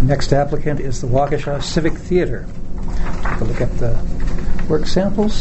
next applicant is the Waukesha Civic Theater. Take a look at the work samples.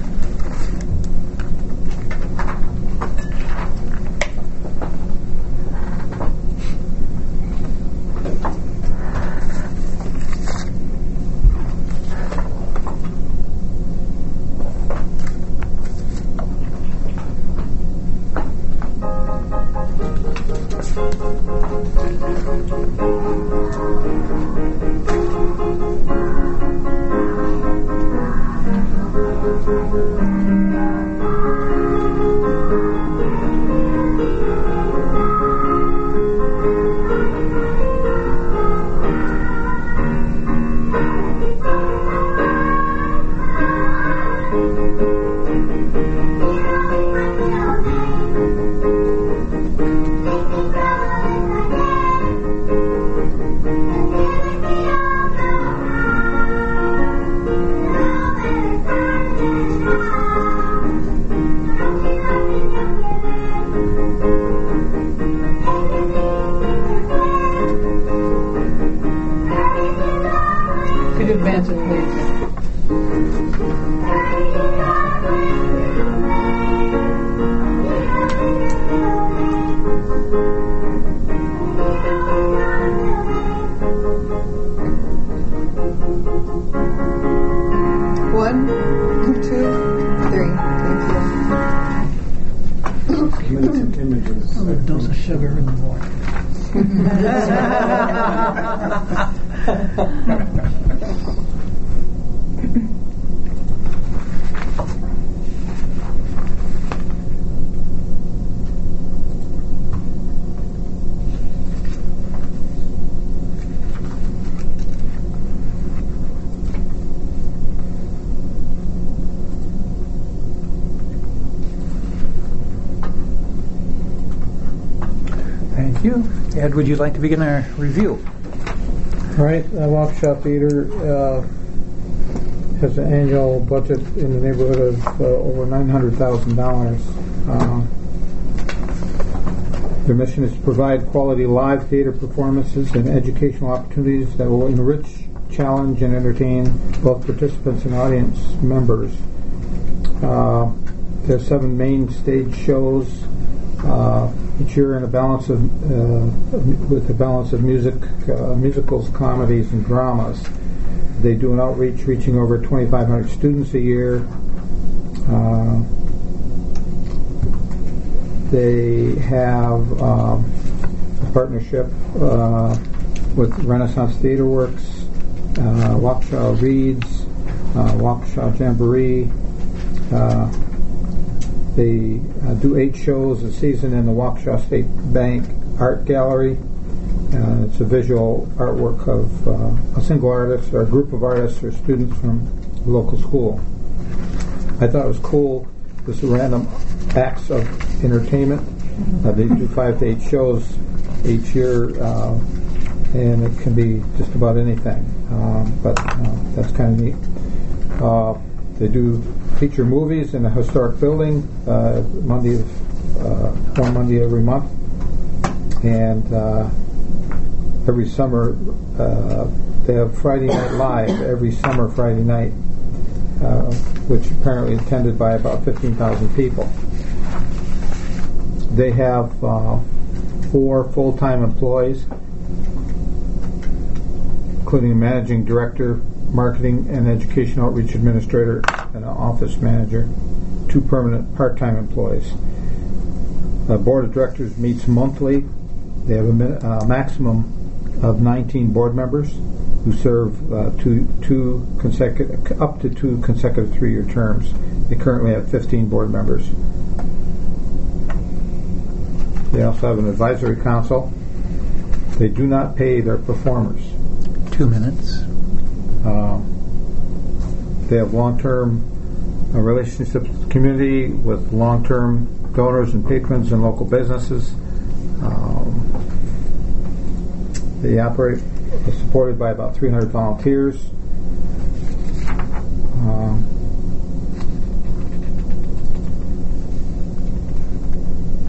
Thank you. Ed, would you like to begin our review? All right. Waukesha Theater has an annual budget in the neighborhood of over $900,000. Their mission is to provide quality live theater performances and educational opportunities that will enrich, challenge, and entertain both participants and audience members. There are 7 main stage shows each year in a balance of with a balance of musicals, comedies, and dramas. They do an outreach reaching over 2,500 students a year. They have a partnership with Renaissance Theater Works, Waukesha Reads, Waukesha Jamboree. They do 8 shows a season in the Waukesha State Bank Art Gallery. It's a visual artwork of a single artist or a group of artists or students from the local school. I thought it was cool, this random acts of entertainment. They do 5 to 8 shows each year, and it can be just about anything. But that's kind of neat. They do feature movies in a historic building one Monday every month, and every summer they have Friday Night Live every summer Friday night, which apparently is attended by about 15,000 people. They have 4 full-time employees, including a managing director, marketing and education outreach administrator, and an office manager, 2 permanent part-time employees. The board of directors meets monthly. They have a maximum of 19 board members who serve up to 2 consecutive 3-year terms. They currently have 15 board members. They also have an advisory council. They do not pay their performers. 2 minutes. They have long-term relationships with the community, with long-term donors and patrons and local businesses. They operate supported by about 300 volunteers.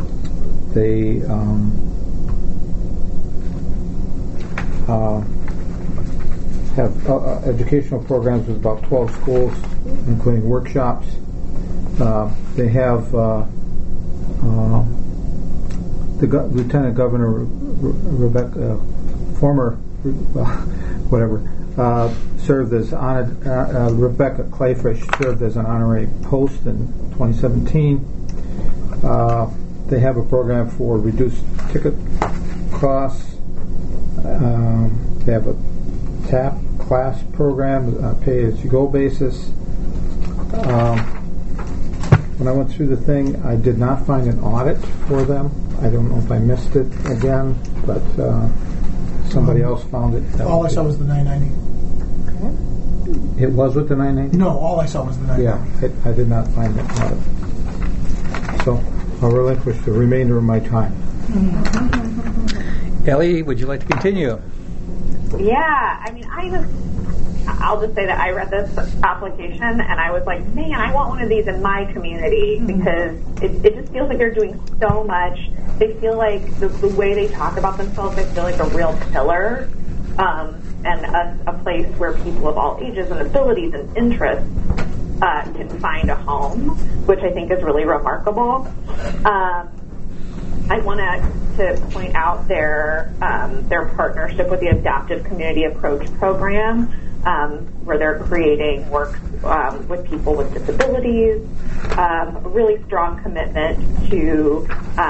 They have educational programs with about 12 schools, including workshops. They have Lieutenant Governor Rebecca, former served as Rebecca Clayfish served as an honorary post in 2017. They have a program for reduced ticket costs. They have a TAP class program, pay-as-you-go basis. When I went through the thing, I did not find an audit for them. I don't know if I missed it again, but somebody else found it. All I saw was the 990. It was with the 990? No, all I saw was the 990. Yeah, I did not find an audit. So I'll relinquish the remainder of my time. Ellie, would you like to continue? Yeah, I mean, I'll just say that I read this application and I was like, man, I want one of these in my community because it just feels like they're doing so much. They feel like the way they talk about themselves, they feel like a real pillar and a place where people of all ages and abilities and interests can find a home, which I think is really remarkable. I want to point out their partnership with the Adaptive Community Approach program, where they're creating work with people with disabilities, a really strong commitment to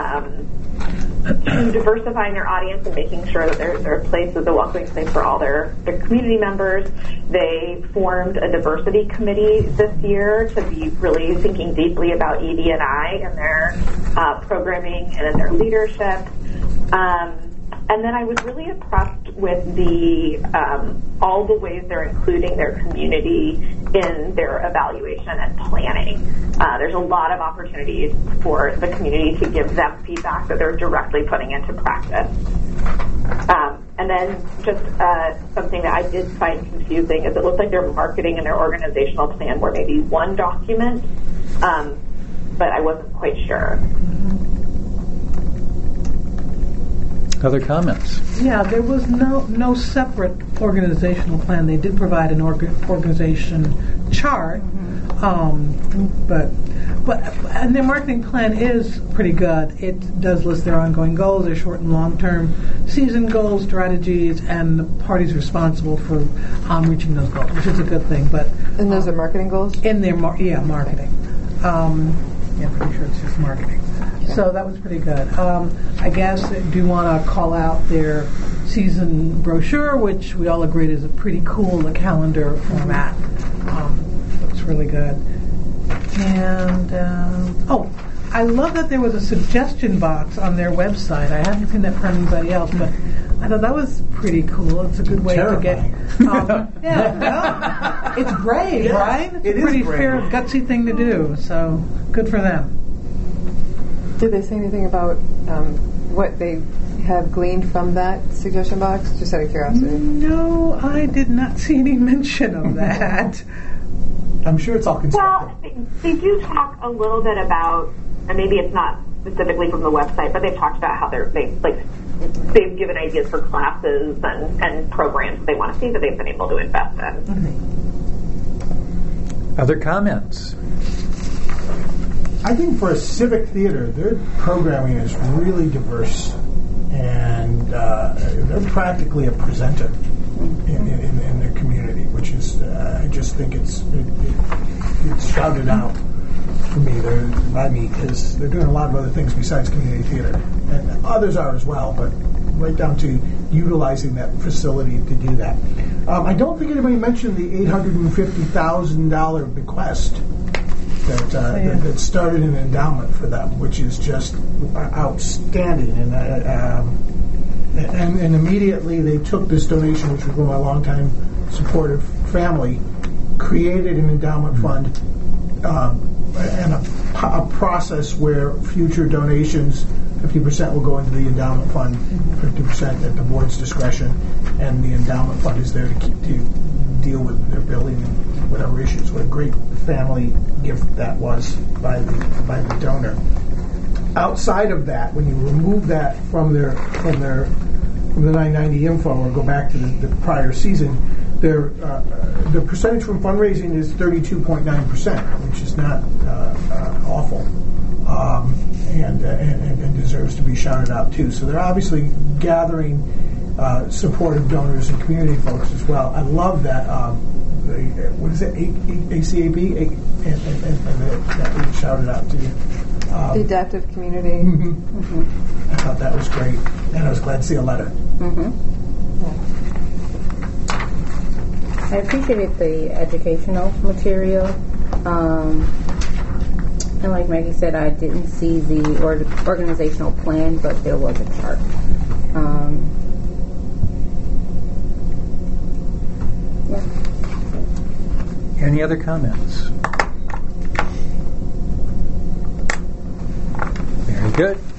diversifying their audience and making sure that their place is a welcoming place for all their community members. They formed a diversity committee this year to be really thinking deeply about ED&I and their programming and in their leadership. And then I was really impressed with all the ways they're including their community in their evaluation and planning. There's a lot of opportunities for the community to give them feedback that they're directly putting into practice. And then just something that I did find confusing is it looks like their marketing and their organizational plan were maybe one document, but I wasn't quite sure. Other comments? Yeah, there was no separate organizational plan. They did provide an organization chart, but and their marketing plan is pretty good. It does list their ongoing goals, their short and long-term season goals, strategies, and the parties responsible for reaching those goals, which is a good thing. And those are marketing goals? In their marketing. Pretty sure it's just marketing. So that was pretty good. I guess, do you want to call out their season brochure, which we all agreed is a pretty cool calendar format. Looks really good. And, I love that there was a suggestion box on their website. I haven't seen that from anybody else, but I thought that was pretty cool. It's a good way to get... it's brave, right? It's a pretty fair, gutsy thing to do, so good for them. Did they say anything about what they have gleaned from that suggestion box? Just out of curiosity. No, I did not see any mention of that. I'm sure it's all constructive. Well, they do talk a little bit about, and maybe it's not specifically from the website, but they've talked about how they've given ideas for classes and programs that they want to see that they've been able to invest in. Mm-hmm. Other comments? I think for a civic theater, their programming is really diverse, and they're practically a presenter in their community, which is I just think it's shouted out for me by me because they're doing a lot of other things besides community theater, and others are as well, but right down to utilizing that facility to do that. I don't think anybody mentioned the $850,000 bequest that started an endowment for them, which is just outstanding. And immediately they took this donation, which was from a longtime supportive family, created an endowment fund and a process where future donations, 50% will go into the endowment fund, 50% at the board's discretion, and the endowment fund is there to deal with their building and whatever issues. What a great family gift that was by the donor. Outside of that, when you remove that from the 990 info or go back to the prior season, the percentage from fundraising is 32.9%, which is not awful, and deserves to be shouted out too. So they're obviously gathering supportive donors and community folks as well. I love that. What is it? ACAB, and that we shouted out to. The adaptive community. I thought that was great, and I was glad to see a letter. I appreciated the educational material. And like Maggie said, I didn't see the organizational plan, but there was a chart. Any other comments? Very good.